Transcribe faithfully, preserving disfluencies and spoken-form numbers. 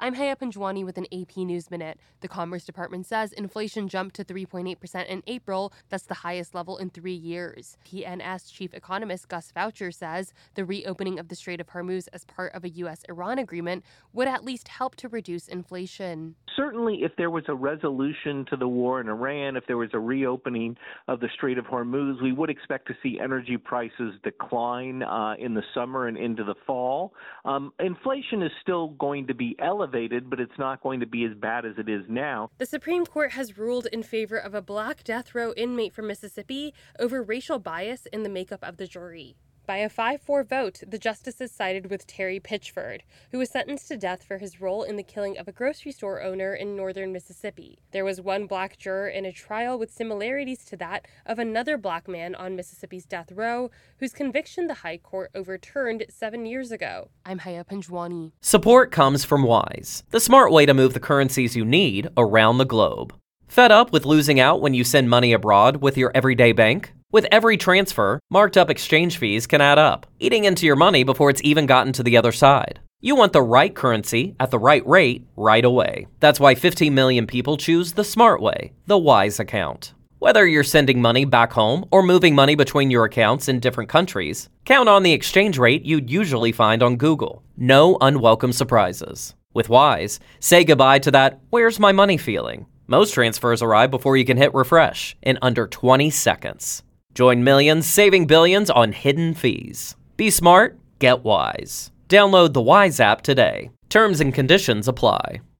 I'm Haya Panjwani with an A P News Minute. The Commerce Department says inflation jumped to three point eight percent in April. That's the highest level in three years. P N S chief economist Gus Foucher says the reopening of the Strait of Hormuz as part of a U S Iran agreement would at least help to reduce inflation. Certainly, if there was a resolution to the war in Iran, if there was a reopening of the Strait of Hormuz, we would expect to see energy prices decline uh, in the summer and into the fall. Um, inflation is still going to be elevated, but it's not going to be as bad as it is now. The Supreme Court has ruled in favor of a black death row inmate from Mississippi over racial bias in the makeup of the jury. By a five four vote, the justices sided with Terry Pitchford, who was sentenced to death for his role in the killing of a grocery store owner in northern Mississippi. There was one black juror in a trial with similarities to that of another black man on Mississippi's death row, whose conviction the High Court overturned seven years ago. I'm Haya Panjwani. Support comes from Wise, the smart way to move the currencies you need around the globe. Fed up with losing out when you send money abroad with your everyday bank? With every transfer, marked up exchange fees can add up, eating into your money before it's even gotten to the other side. You want the right currency at the right rate right away. That's why fifteen million people choose the smart way, the Wise account. Whether you're sending money back home or moving money between your accounts in different countries, count on the exchange rate you'd usually find on Google. No unwelcome surprises. With Wise, say goodbye to that "where's my money" feeling. Most transfers arrive before you can hit refresh in under twenty seconds. Join millions saving billions on hidden fees. Be smart, get Wise. Download the Wise app today. Terms and conditions apply.